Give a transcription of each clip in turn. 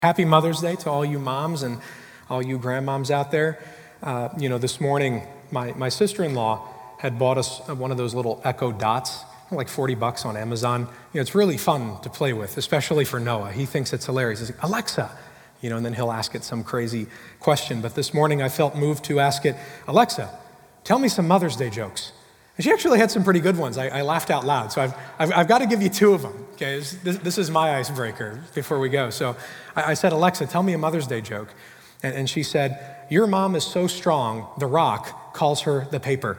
Happy Mother's Day to all you moms and all you grandmoms out there. This morning, my sister-in-law had bought us one of those little Echo Dots, like $40 on Amazon. It's really fun to play with, especially for Noah. He thinks it's hilarious. He's like, Alexa, and then he'll ask it some crazy question. But this morning, I felt moved to ask it, Alexa, tell me some Mother's Day jokes. And she actually had some pretty good ones. I laughed out loud. So I've got to give you two of them. Okay, this is my icebreaker before we go. So I said, Alexa, tell me a Mother's Day joke. And she said, your mom is so strong, The Rock calls her the paper.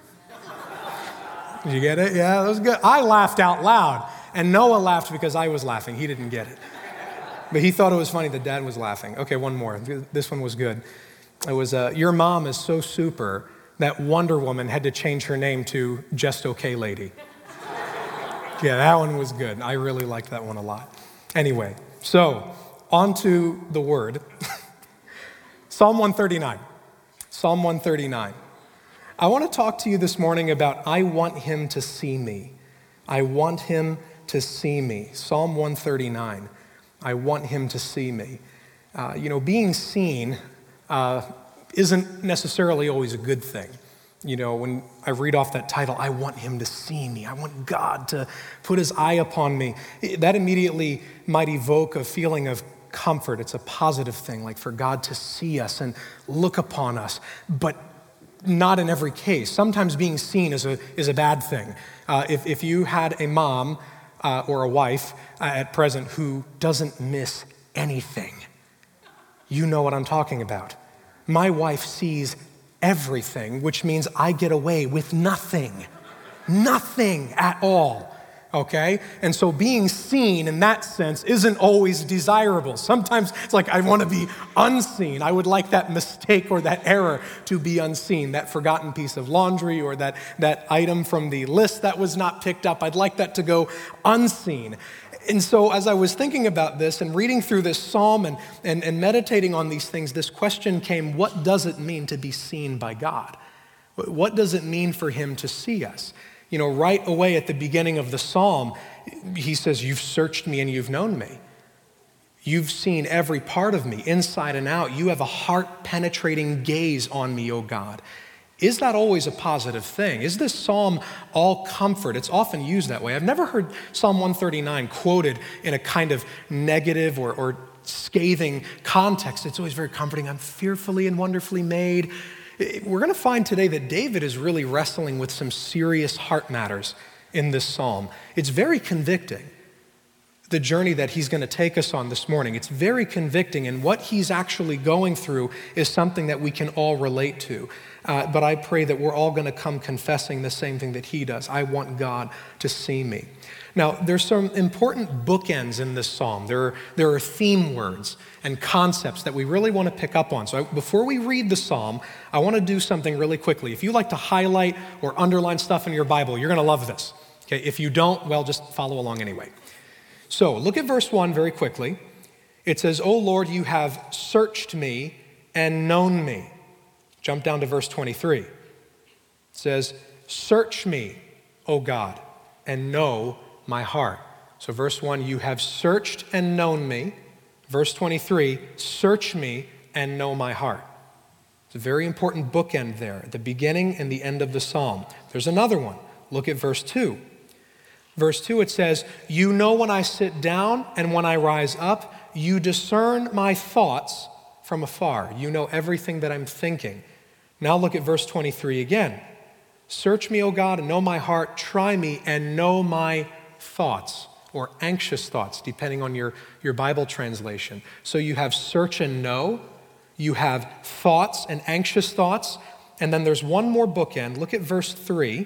Did you get it? Yeah, that was good. I laughed out loud. And Noah laughed because I was laughing. He didn't get it. But he thought it was funny that Dad was laughing. Okay, one more. This one was good. It was, your mom is so super that Wonder Woman had to change her name to Just Okay Lady. Yeah, that one was good. I really liked that one a lot. Anyway, so on to the word. Psalm 139. Psalm 139. I want to talk to you this morning about I want him to see me. I want him to see me. Psalm 139. I want him to see me. Being seen isn't necessarily always a good thing. When I read off that title, I want him to see me. I want God to put his eye upon me. That immediately might evoke a feeling of comfort. It's a positive thing, like for God to see us and look upon us, but not in every case. Sometimes being seen is a bad thing. If you had a mom or a wife at present who doesn't miss anything, you know what I'm talking about. My wife sees everything, which means I get away with nothing at all, okay? And so being seen in that sense isn't always desirable. Sometimes it's like I want to be unseen. I would like that mistake or that error to be unseen, that forgotten piece of laundry or that item from the list that was not picked up. I'd like that to go unseen. And so as I was thinking about this and reading through this psalm and meditating on these things, this question came, what does it mean to be seen by God? What does it mean for him to see us? Right away at the beginning of the psalm, he says, you've searched me and you've known me. You've seen every part of me, inside and out. You have a heart-penetrating gaze on me, O God. Is that always a positive thing? Is this psalm all comfort? It's often used that way. I've never heard Psalm 139 quoted in a kind of negative or scathing context. It's always very comforting. I'm fearfully and wonderfully made. We're going to find today that David is really wrestling with some serious heart matters in this psalm. It's very convicting, the journey that he's going to take us on this morning. It's very convicting, and what he's actually going through is something that we can all relate to. But I pray that we're all going to come confessing the same thing that he does. I want God to see me. Now, there's some important bookends in this psalm. There are theme words and concepts that we really want to pick up on. So before we read the psalm, I want to do something really quickly. If you like to highlight or underline stuff in your Bible, you're going to love this. Okay? If you don't, well, just follow along anyway. So look at verse 1 very quickly. It says, O Lord, you have searched me and known me. Jump down to verse 23. It says, search me, O God, and know my heart. So verse 1, you have searched and known me. Verse 23, search me and know my heart. It's a very important bookend there, at the beginning and the end of the psalm. There's another one. Look at verse 2. Verse 2, it says, you know when I sit down and when I rise up, you discern my thoughts from afar. You know everything that I'm thinking. Now look at verse 23 again. Search me, O God, and know my heart. Try me and know my thoughts, or anxious thoughts, depending on your Bible translation. So you have search and know. You have thoughts and anxious thoughts. And then there's one more bookend. Look at verse 3.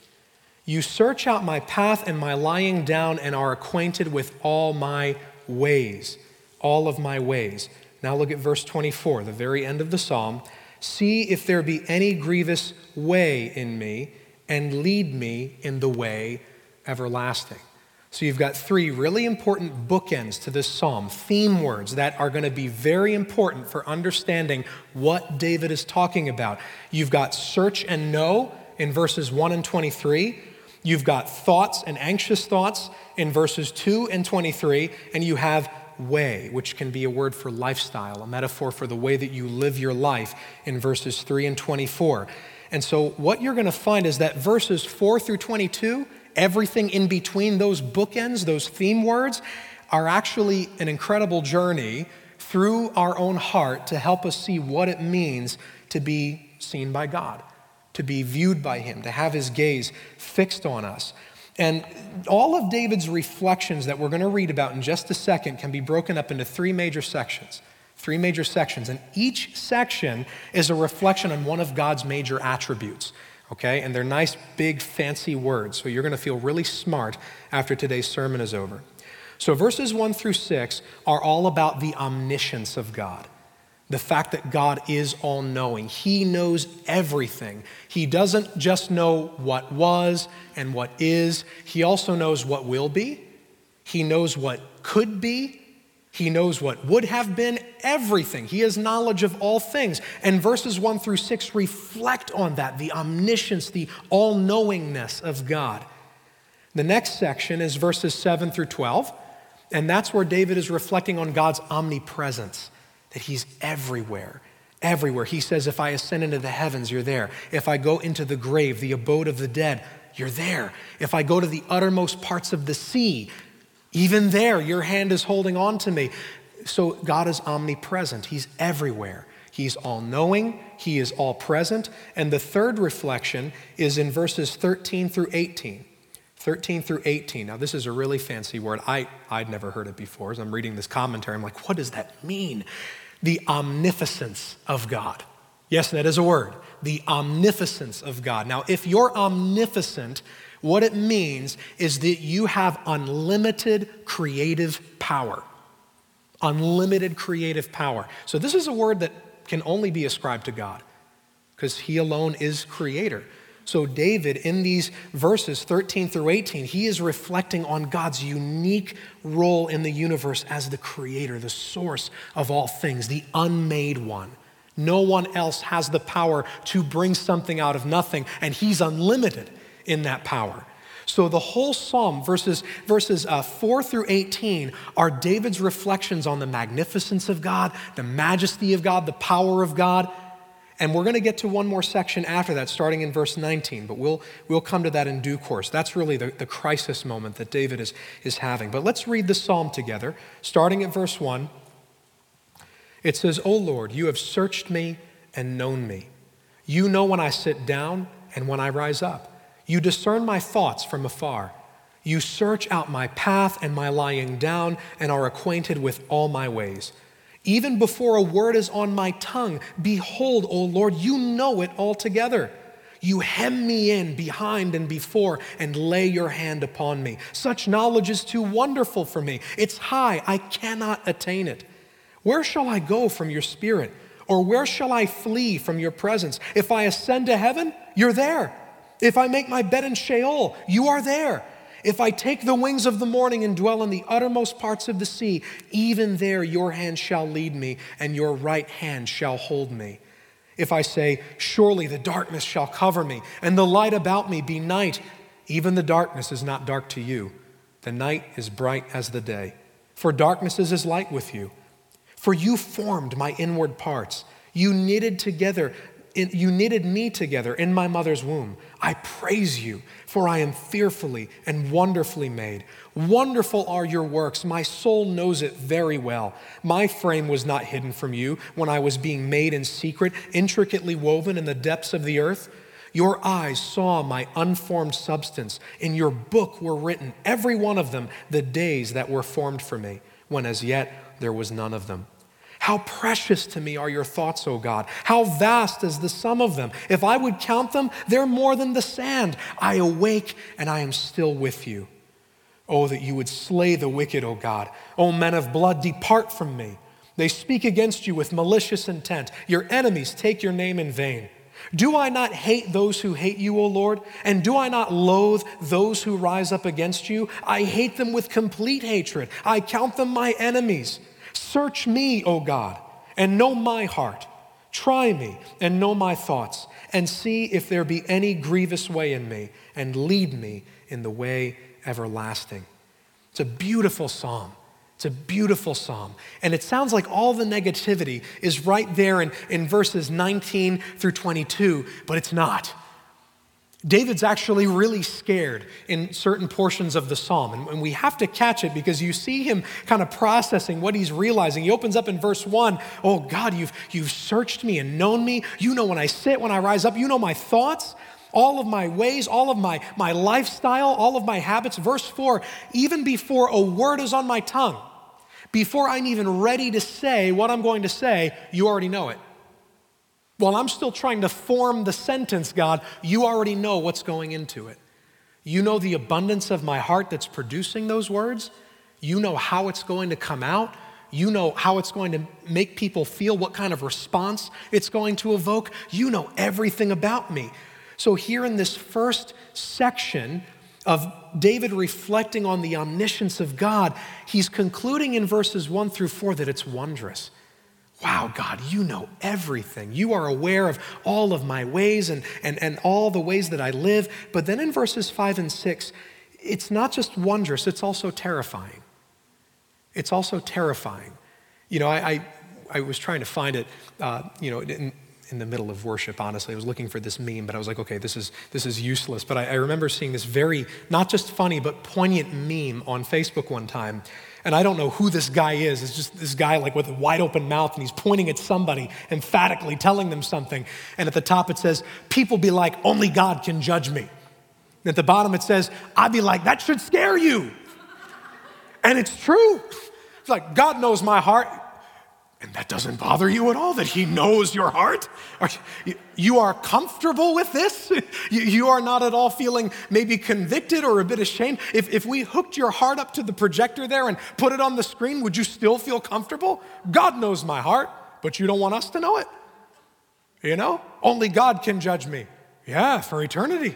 You search out my path and my lying down and are acquainted with all my ways, all of my ways. Now look at verse 24, the very end of the psalm. See if there be any grievous way in me and lead me in the way everlasting. So you've got three really important bookends to this psalm, theme words that are going to be very important for understanding what David is talking about. You've got search and know in verses 1 and 23. You've got thoughts and anxious thoughts in verses 2 and 23. And you have way, which can be a word for lifestyle, a metaphor for the way that you live your life in verses 3 and 24. And so what you're going to find is that verses 4 through 22, everything in between those bookends, those theme words, are actually an incredible journey through our own heart to help us see what it means to be seen by God, to be viewed by Him, to have His gaze fixed on us. And all of David's reflections that we're going to read about in just a second can be broken up into three major sections. And each section is a reflection on one of God's major attributes, okay? And they're nice, big, fancy words, so you're going to feel really smart after today's sermon is over. So verses 1 through 6 are all about the omniscience of God. The fact that God is all-knowing. He knows everything. He doesn't just know what was and what is. He also knows what will be. He knows what could be. He knows what would have been, everything. He has knowledge of all things. And verses 1 through 6 reflect on that, the omniscience, the all-knowingness of God. The next section is verses 7 through 12, and that's where David is reflecting on God's omnipresence, that He's everywhere, everywhere. He says, if I ascend into the heavens, you're there. If I go into the grave, the abode of the dead, you're there. If I go to the uttermost parts of the sea, even there, your hand is holding on to me. So God is omnipresent. He's everywhere. He's all-knowing. He is all-present. And the third reflection is in verses 13 through 18. 13 through 18. Now, this is a really fancy word. I'd never heard it before. As I'm reading this commentary, I'm like, what does that mean? The omnificence of God. Yes, that is a word. The omnificence of God. Now, if you're omnificent, what it means is that you have unlimited creative power. Unlimited creative power. So this is a word that can only be ascribed to God because He alone is creator. So David, in these verses 13 through 18, he is reflecting on God's unique role in the universe as the creator, the source of all things, the unmade one. No one else has the power to bring something out of nothing, and He's unlimited in that power. So the whole psalm, verses 4 through 18, are David's reflections on the magnificence of God, the majesty of God, the power of God. And we're going to get to one more section after that, starting in verse 19, but we'll come to that in due course. That's really the crisis moment that David is having. But let's read the psalm together, starting at verse 1. It says, O Lord, you have searched me and known me. You know when I sit down and when I rise up. You discern my thoughts from afar. You search out my path and my lying down and are acquainted with all my ways. Even before a word is on my tongue, behold, O Lord, you know it altogether. You hem me in behind and before and lay your hand upon me. Such knowledge is too wonderful for me. It's high, I cannot attain it. Where shall I go from your spirit? Or where shall I flee from your presence? If I ascend to heaven, you're there. If I make my bed in Sheol, you are there. If I take the wings of the morning and dwell in the uttermost parts of the sea, even there your hand shall lead me, and your right hand shall hold me. If I say, surely the darkness shall cover me, and the light about me be night, even the darkness is not dark to you. The night is bright as the day. For darkness is as light with you. For you formed my inward parts. You knitted me together in my mother's womb. I praise you, for I am fearfully and wonderfully made. Wonderful are your works. My soul knows it very well. My frame was not hidden from you when I was being made in secret, intricately woven in the depths of the earth. Your eyes saw my unformed substance. In your book were written, every one of them, the days that were formed for me, when as yet there was none of them. How precious to me are your thoughts, O God. How vast is the sum of them. If I would count them, they're more than the sand. I awake and I am still with you. Oh, that you would slay the wicked, O God. O men of blood, depart from me. They speak against you with malicious intent. Your enemies take your name in vain. Do I not hate those who hate you, O Lord? And do I not loathe those who rise up against you? I hate them with complete hatred. I count them my enemies. Search me, O God, and know my heart. Try me and know my thoughts, and see if there be any grievous way in me, and lead me in the way everlasting. It's a beautiful psalm. It's a beautiful psalm. And it sounds like all the negativity is right there in verses 19 through 22, but it's not. David's actually really scared in certain portions of the psalm. And we have to catch it because you see him kind of processing what he's realizing. He opens up in verse 1, oh God, you've searched me and known me. You know when I sit, when I rise up. You know my thoughts, all of my ways, all of my lifestyle, all of my habits. Verse 4, even before a word is on my tongue, before I'm even ready to say what I'm going to say, you already know it. While I'm still trying to form the sentence, God, you already know what's going into it. You know the abundance of my heart that's producing those words. You know how it's going to come out. You know how it's going to make people feel, what kind of response it's going to evoke. You know everything about me. So here in this first section of David reflecting on the omniscience of God, he's concluding in verses 1 through 4 that it's wondrous. Wow, God, you know everything. You are aware of all of my ways and all the ways that I live. But then in verses 5 and 6, it's not just wondrous, it's also terrifying. It's also terrifying. You know, I was trying to find it, in the middle of worship, honestly. I was looking for this meme, but I was like, okay, this is useless. But I remember seeing this very, not just funny, but poignant meme on Facebook one time. And I don't know who this guy is. It's just this guy like with a wide open mouth and he's pointing at somebody, emphatically telling them something. And at the top it says, people be like, only God can judge me. And at the bottom it says, I'd be like, that should scare you. And it's true. It's like, God knows my heart. And that doesn't bother you at all, that he knows your heart? You are comfortable with this? You are not at all feeling maybe convicted or a bit ashamed? If we hooked your heart up to the projector there and put it on the screen, would you still feel comfortable? God knows my heart, but you don't want us to know it. You know? Only God can judge me. Yeah, for eternity.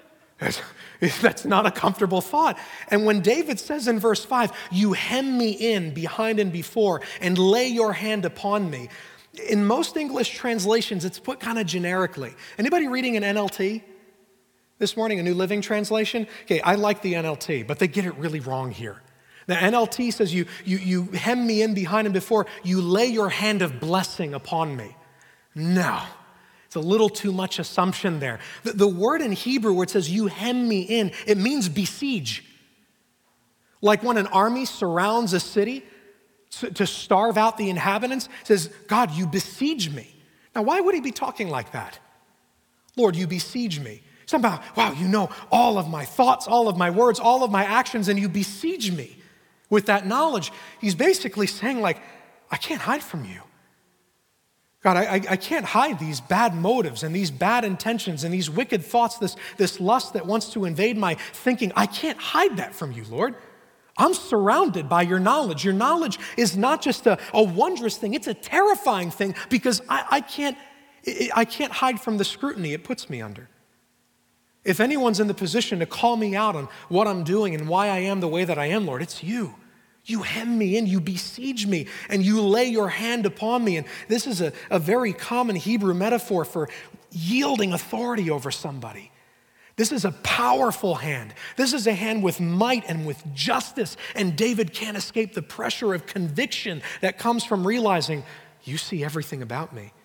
That's not a comfortable thought. And when David says in verse 5, you hem me in behind and before and lay your hand upon me. In most English translations, it's put kind of generically. Anybody reading an NLT this morning, a New Living Translation? Okay, I like the NLT, but they get it really wrong here. The NLT says you hem me in behind and before, you lay your hand of blessing upon me. No. It's a little too much assumption there. The word in Hebrew where it says you hem me in, it means besiege. Like when an army surrounds a city to starve out the inhabitants, it says, God, you besiege me. Now, why would he be talking like that? Lord, you besiege me. Somehow, wow, you know all of my thoughts, all of my words, all of my actions, and you besiege me with that knowledge. He's basically saying like, I can't hide from you. God, I can't hide these bad motives and these bad intentions and these wicked thoughts, this lust that wants to invade my thinking. I can't hide that from you, Lord. I'm surrounded by your knowledge. Your knowledge is not just a wondrous thing, it's a terrifying thing because I can't hide from the scrutiny it puts me under. If anyone's in the position to call me out on what I'm doing and why I am the way that I am, Lord, it's you. You hem me in, you besiege me, and you lay your hand upon me. And this is a very common Hebrew metaphor for yielding authority over somebody. This is a powerful hand. This is a hand with might and with justice. And David can't escape the pressure of conviction that comes from realizing, you see everything about me.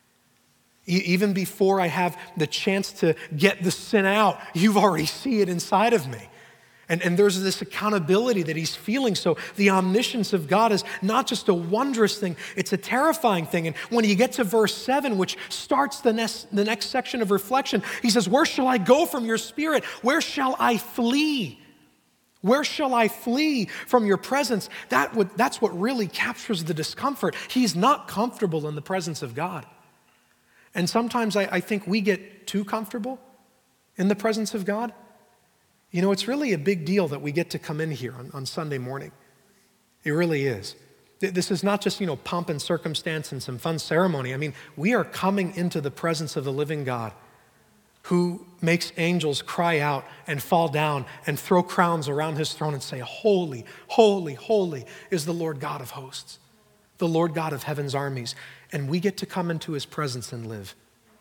Even before I have the chance to get the sin out, you already see it inside of me. And there's this accountability that he's feeling. So the omniscience of God is not just a wondrous thing, it's a terrifying thing. And when you get to verse 7, which starts the next section of reflection, he says, where shall I go from your spirit? Where shall I flee? Where shall I flee from your presence? That's what really captures the discomfort. He's not comfortable in the presence of God. And sometimes I think we get too comfortable in the presence of God. You know, it's really a big deal that we get to come in here on Sunday morning. It really is. This is not just, pomp and circumstance and some fun ceremony. I mean, we are coming into the presence of the living God who makes angels cry out and fall down and throw crowns around his throne and say, holy, holy, holy is the Lord God of hosts, the Lord God of heaven's armies. And we get to come into his presence and live.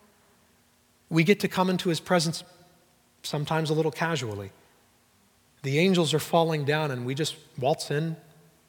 We get to come into his presence sometimes a little casually. The angels are falling down and we just waltz in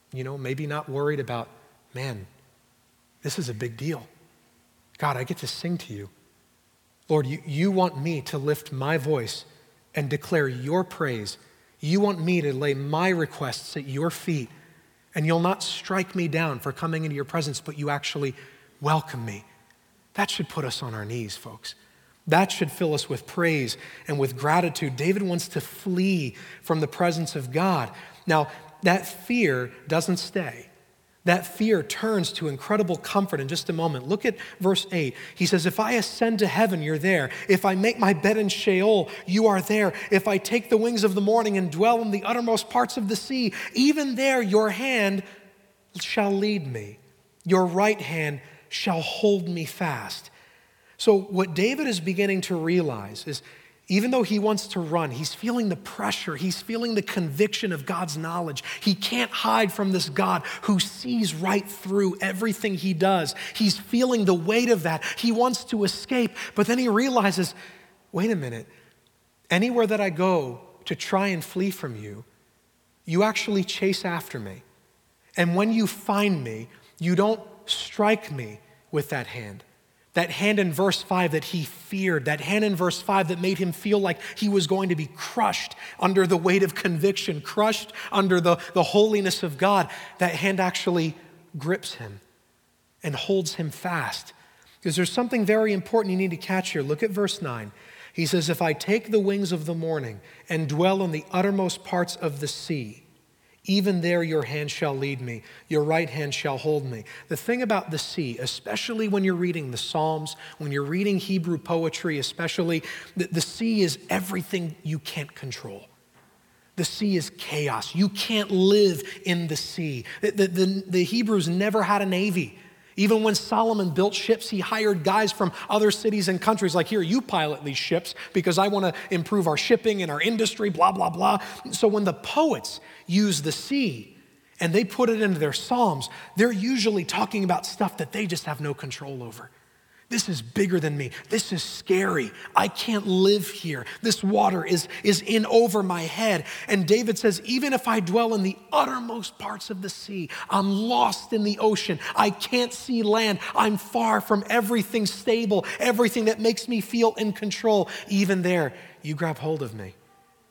maybe not worried about, man, this is a big deal. God, I get to sing to you. Lord, you want me to lift my voice and declare your praise. You want me to lay my requests at your feet, and you'll not strike me down for coming into your presence, but you actually welcome me. That should put us on our knees, folks. That should fill us with praise and with gratitude. David wants to flee from the presence of God. Now, that fear doesn't stay. That fear turns to incredible comfort in just a moment. Look at verse 8. He says, if I ascend to heaven, you're there. If I make my bed in Sheol, you are there. If I take the wings of the morning and dwell in the uttermost parts of the sea, even there your hand shall lead me. Your right hand shall hold me fast. So what David is beginning to realize is, even though he wants to run, he's feeling the pressure, he's feeling the conviction of God's knowledge. He can't hide from this God who sees right through everything he does. He's feeling the weight of that. He wants to escape, but then he realizes, wait a minute, anywhere that I go to try and flee from you, you actually chase after me. And when you find me, you don't strike me with that hand. That hand in verse 5 that he feared, that hand in verse 5 that made him feel like he was going to be crushed under the weight of conviction, crushed under the holiness of God, that hand actually grips him and holds him fast. Because there's something very important you need to catch here. Look at verse 9. He says, if I take the wings of the morning and dwell in the uttermost parts of the sea, even there your hand shall lead me, your right hand shall hold me. The thing about the sea, especially when you're reading the Psalms, when you're reading Hebrew poetry especially, the sea is everything you can't control. The sea is chaos. You can't live in the sea. The Hebrews never had a navy. Even when Solomon built ships, he hired guys from other cities and countries like, here, you pilot these ships because I want to improve our shipping and our industry, blah, blah, blah. So when the poets use the sea and they put it into their psalms, they're usually talking about stuff that they just have no control over. This is bigger than me. This is scary. I can't live here. This water is in over my head. And David says, even if I dwell in the uttermost parts of the sea, I'm lost in the ocean. I can't see land. I'm far from everything stable, everything that makes me feel in control. Even there, you grab hold of me.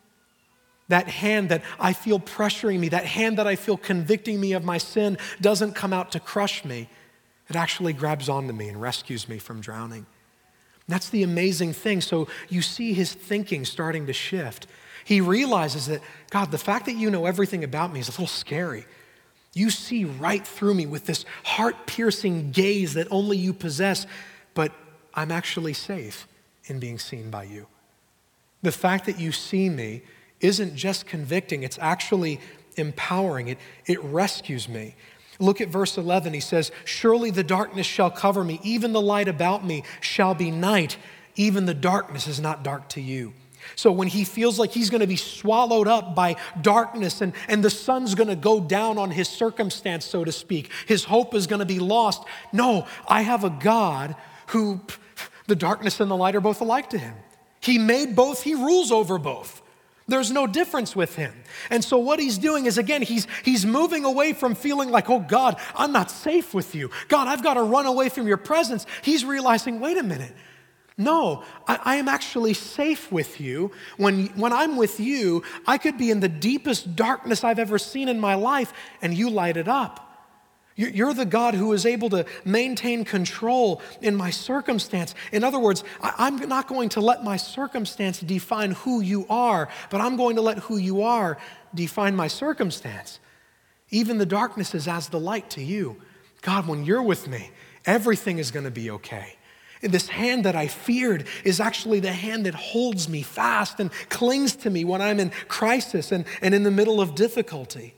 That hand that I feel pressuring me, that hand that I feel convicting me of my sin doesn't come out to crush me. It actually grabs onto me and rescues me from drowning. That's the amazing thing. So you see his thinking starting to shift. He realizes that, God, the fact that you know everything about me is a little scary. You see right through me with this heart-piercing gaze that only you possess, but I'm actually safe in being seen by you. The fact that you see me isn't just convicting, it's actually empowering. It rescues me. Look at verse 11. He says, surely the darkness shall cover me. Even the light about me shall be night. Even the darkness is not dark to you. So when he feels like he's going to be swallowed up by darkness and the sun's going to go down on his circumstance, so to speak, his hope is going to be lost. No, I have a God who the darkness and the light are both alike to him. He made both. He rules over both. There's no difference with him. And so what he's doing is, again, he's moving away from feeling like, oh God, I'm not safe with you. God, I've got to run away from your presence. He's realizing, wait a minute. No, I am actually safe with you. When I'm with you, I could be in the deepest darkness I've ever seen in my life, and you light it up. You're the God who is able to maintain control in my circumstance. In other words, I'm not going to let my circumstance define who you are, but I'm going to let who you are define my circumstance. Even the darkness is as the light to you. God, when you're with me, everything is going to be okay. And this hand that I feared is actually the hand that holds me fast and clings to me when I'm in crisis and in the middle of difficulty.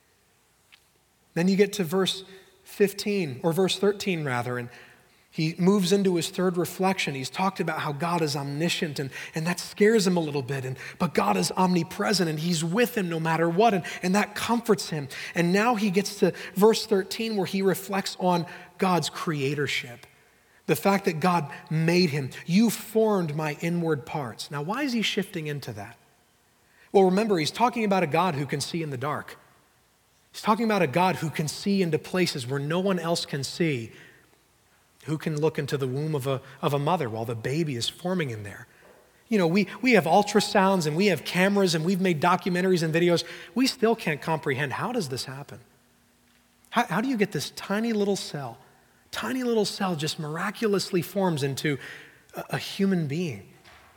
Then you get to verse 15, or verse 13 rather, and he moves into his third reflection. He's talked about how God is omniscient, and that scares him a little bit, but God is omnipresent, and he's with him no matter what, and that comforts him. And now he gets to verse 13 where he reflects on God's creatorship. The fact that God made him. You formed my inward parts. Now, why is he shifting into that? Well, remember, he's talking about a God who can see in the dark. He's talking about a God who can see into places where no one else can see, who can look into the womb of a mother while the baby is forming in there. You know, we have ultrasounds and we have cameras and we've made documentaries and videos. We still can't comprehend, how does this happen? How do you get this tiny little cell just miraculously forms into a human being?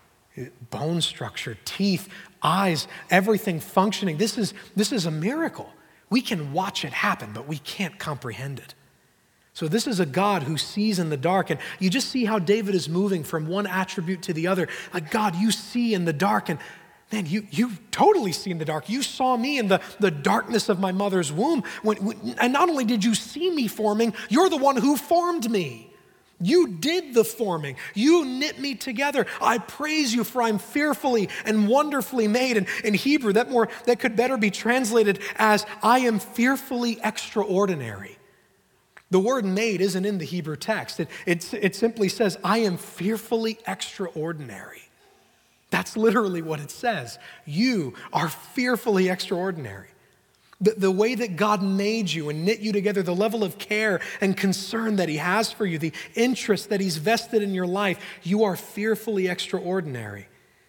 Bone structure, teeth, eyes, everything functioning. This is a miracle. We can watch it happen, but we can't comprehend it. So this is a God who sees in the dark, and you just see how David is moving from one attribute to the other. Like, God, you see in the dark, and man, you totally see in the dark. You saw me in the darkness of my mother's womb. And not only did you see me forming, you're the one who formed me. You did the forming. You knit me together. I praise you, for I'm fearfully and wonderfully made. And in Hebrew, that could better be translated as, I am fearfully extraordinary. The word made isn't in the Hebrew text. It simply says, I am fearfully extraordinary. That's literally what it says. You are fearfully extraordinary. The way that God made you and knit you together, the level of care and concern that he has for you, the interest that he's vested in your life, you are fearfully extraordinary.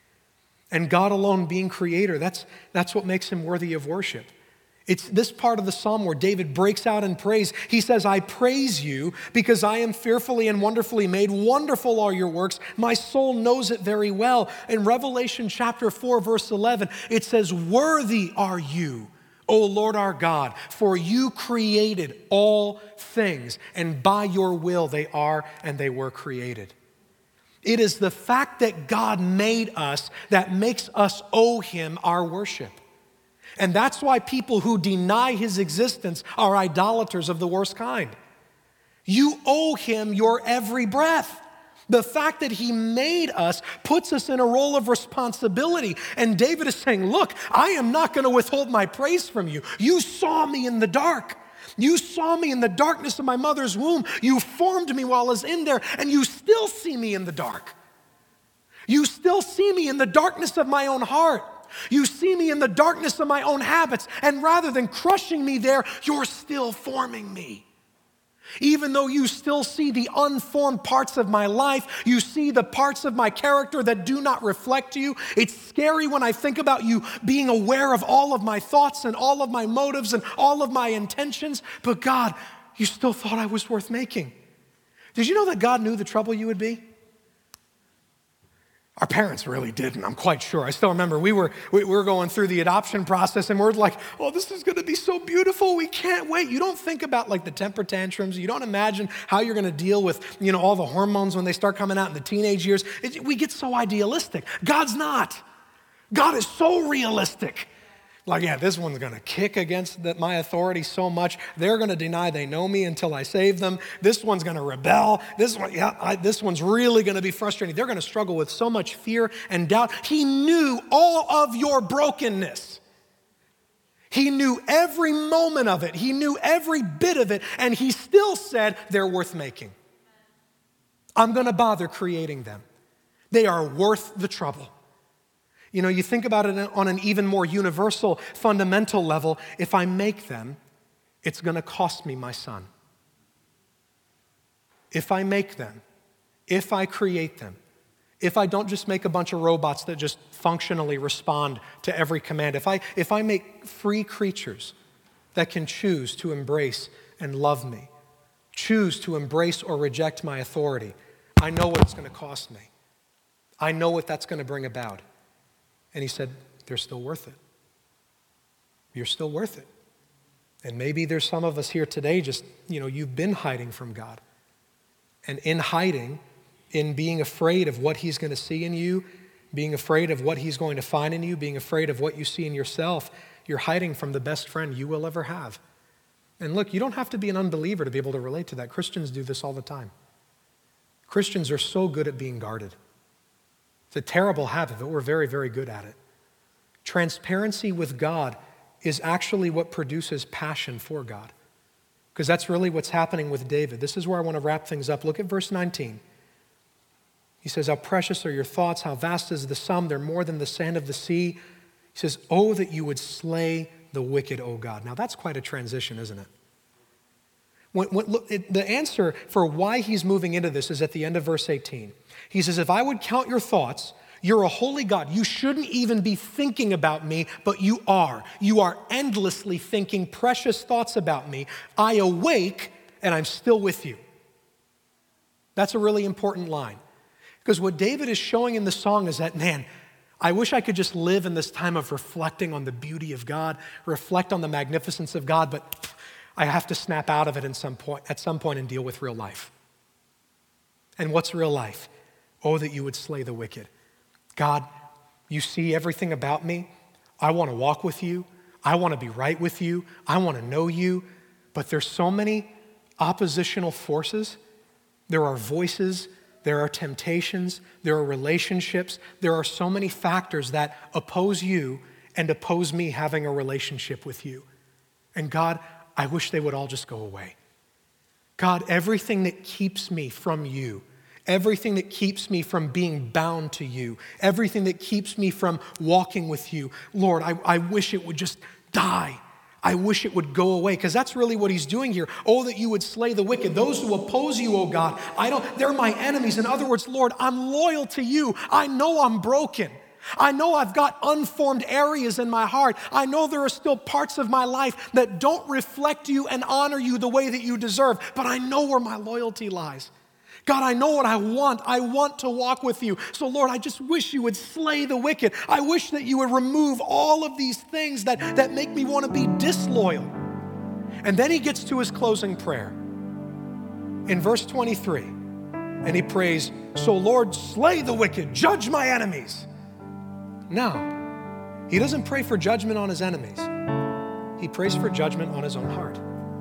And God alone being creator, that's what makes him worthy of worship. It's this part of the psalm where David breaks out in praise. He says, I praise you because I am fearfully and wonderfully made. Wonderful are your works. My soul knows it very well. In Revelation chapter 4, verse 11, it says, worthy are you, O Lord our God, for you created all things, and by your will they are and they were created. It is the fact that God made us that makes us owe him our worship. And that's why people who deny his existence are idolaters of the worst kind. You owe him your every breath. The fact that he made us puts us in a role of responsibility. And David is saying, look, I am not going to withhold my praise from you. You saw me in the dark. You saw me in the darkness of my mother's womb. You formed me while I was in there, and you still see me in the dark. You still see me in the darkness of my own heart. You see me in the darkness of my own habits, and rather than crushing me there, you're still forming me. Even though you still see the unformed parts of my life, you see the parts of my character that do not reflect you. It's scary when I think about you being aware of all of my thoughts and all of my motives and all of my intentions. But God, you still thought I was worth making. Did you know that God knew the trouble you would be? Our parents really didn't, I'm quite sure. I still remember we were going through the adoption process, and we're like, oh, this is going to be so beautiful. We can't wait. You don't think about like the temper tantrums. You don't imagine how you're going to deal with, all the hormones when they start coming out in the teenage years. We get so idealistic. God's not. God is so realistic. Like, yeah, this one's going to kick against my authority so much. They're going to deny they know me until I save them. This one's going to rebel. This one's really going to be frustrating. They're going to struggle with so much fear and doubt. He knew all of your brokenness. He knew every moment of it. He knew every bit of it. And he still said, they're worth making. I'm going to bother creating them. They are worth the trouble. You think about it on an even more universal, fundamental level. If I make them, it's going to cost me my son. If I make them, if I create them, if I don't just make a bunch of robots that just functionally respond to every command, if I make free creatures that can choose to embrace and love me, choose to embrace or reject my authority, I know what it's going to cost me. I know what that's going to bring about. And he said, they're still worth it. You're still worth it. And maybe there's some of us here today just, you've been hiding from God. And in hiding, in being afraid of what he's going to see in you, being afraid of what he's going to find in you, being afraid of what you see in yourself, you're hiding from the best friend you will ever have. And look, you don't have to be an unbeliever to be able to relate to that. Christians do this all the time. Christians are so good at being guarded. It's a terrible habit, but we're very, very good at it. Transparency with God is actually what produces passion for God, because that's really what's happening with David. This is where I want to wrap things up. Look at verse 19. He says, how precious are your thoughts, how vast is the sum, they're more than the sand of the sea. He says, oh, that you would slay the wicked, O God. Now that's quite a transition, isn't it? The answer for why he's moving into this is at the end of verse 18. He says, if I would count your thoughts, you're a holy God. You shouldn't even be thinking about me, but you are. You are endlessly thinking precious thoughts about me. I awake and I'm still with you. That's a really important line. Because what David is showing in the song is that, man, I wish I could just live in this time of reflecting on the beauty of God, reflect on the magnificence of God, but I have to snap out of it at some point and deal with real life. And what's real life? Oh, that you would slay the wicked. God, you see everything about me. I want to walk with you. I want to be right with you. I want to know you. But there's so many oppositional forces. There are voices. There are temptations. There are relationships. There are so many factors that oppose you and oppose me having a relationship with you. And God, I wish they would all just go away. God, everything that keeps me from you, everything that keeps me from being bound to you, everything that keeps me from walking with you, Lord, I wish it would just die. I wish it would go away, because that's really what he's doing here. Oh, that you would slay the wicked. Those who oppose you, oh God, they're my enemies. In other words, Lord, I'm loyal to you. I know I'm broken. I know I've got unformed areas in my heart. I know there are still parts of my life that don't reflect you and honor you the way that you deserve, but I know where my loyalty lies. God, I know what I want. I want to walk with you. So Lord, I just wish you would slay the wicked. I wish that you would remove all of these things that make me want to be disloyal. And then he gets to his closing prayer in verse 23. And he prays, so Lord, slay the wicked, judge my enemies. No, he doesn't pray for judgment on his enemies. He prays for judgment on his own heart.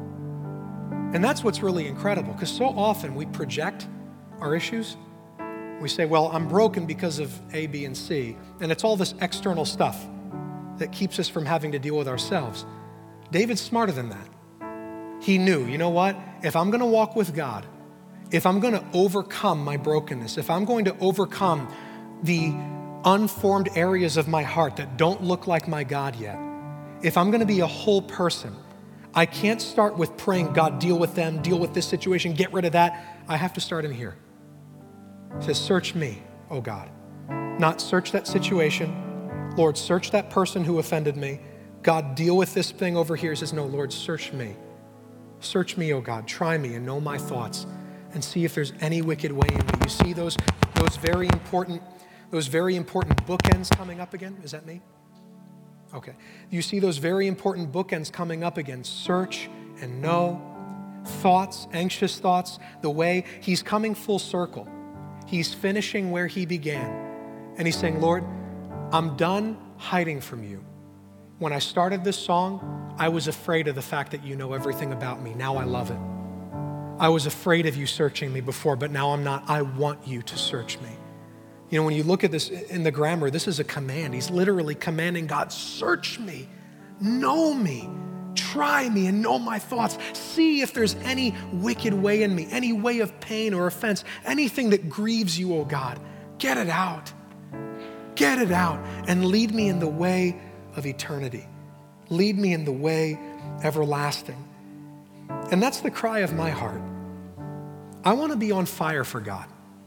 And that's what's really incredible, because so often we project our issues. We say, well, I'm broken because of A, B, and C, and it's all this external stuff that keeps us from having to deal with ourselves. David's smarter than that. He knew, you know what? If I'm going to walk with God, if I'm going to overcome my brokenness, if I'm going to overcome the unformed areas of my heart that don't look like my God yet, if I'm going to be a whole person, I can't start with praying, God, deal with them, deal with this situation, get rid of that. I have to start in here. It says, search me, oh God. Not search that situation. Lord, search that person who offended me. God, deal with this thing over here. He says, no, Lord, search me. Search me, oh God. Try me and know my thoughts and see if there's any wicked way in me. You see those very important bookends coming up again? Is that me? Okay. You see those very important bookends coming up again. Search and know. Thoughts, anxious thoughts, the way he's coming full circle. He's finishing where he began. And he's saying, Lord, I'm done hiding from you. When I started this song, I was afraid of the fact that you know everything about me. Now I love it. I was afraid of you searching me before, but now I'm not. I want you to search me. You know, when you look at this in the grammar, this is a command. He's literally commanding God, search me, know me, try me and know my thoughts. See if there's any wicked way in me, any way of pain or offense, anything that grieves you, oh God. Get it out. Get it out and lead me in the way of eternity. Lead me in the way everlasting. And that's the cry of my heart. I want to be on fire for God.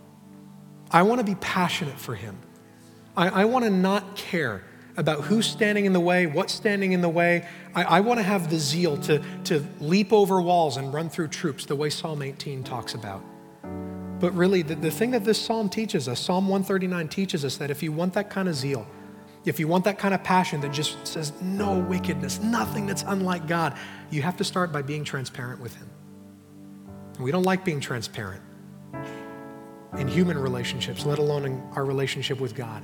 I want to be passionate for him. I want to not care about who's standing in the way, what's standing in the way. I want to have the zeal to leap over walls and run through troops the way Psalm 18 talks about. But really, the thing that this psalm teaches us, Psalm 139 teaches us that if you want that kind of zeal, if you want that kind of passion that just says no wickedness, nothing that's unlike God, you have to start by being transparent with him. And we don't like being transparent in human relationships, let alone in our relationship with God.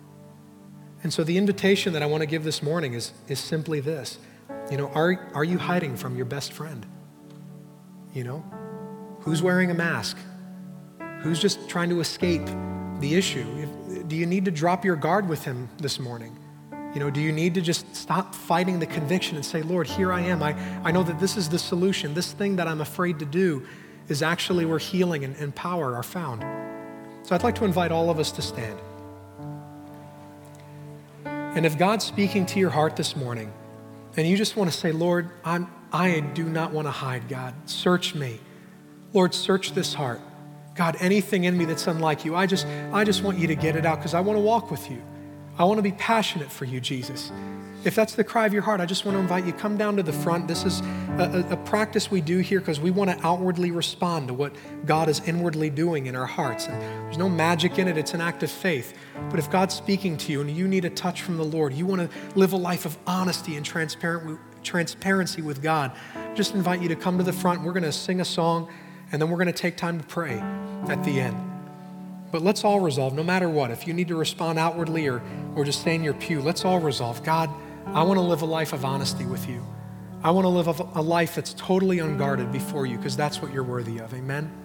And so the invitation that I want to give this morning is simply this. You know, are you hiding from your best friend? You know, who's wearing a mask? Who's just trying to escape the issue? Do you need to drop your guard with him this morning? You know, do you need to just stop fighting the conviction and say, Lord, here I am. I know that this is the solution. This thing that I'm afraid to do is actually where healing and power are found. So I'd like to invite all of us to stand. And if God's speaking to your heart this morning And you just want to say, Lord, I do not want to hide, God. Search me. Lord, search this heart. God, anything in me that's unlike you, I just want you to get it out because I want to walk with you. I want to be passionate for you, Jesus. If that's the cry of your heart, I just want to invite you, come down to the front. This is a practice we do here because we want to outwardly respond to what God is inwardly doing in our hearts. And there's no magic in it. It's an act of faith. But if God's speaking to you and you need a touch from the Lord, you want to live a life of honesty and transparency with God, I just invite you to come to the front. We're going to sing a song, and then we're going to take time to pray at the end. But let's all resolve, no matter what, if you need to respond outwardly or just stay in your pew, let's all resolve, God, I want to live a life of honesty with you. I want to live a life that's totally unguarded before you because that's what you're worthy of. Amen.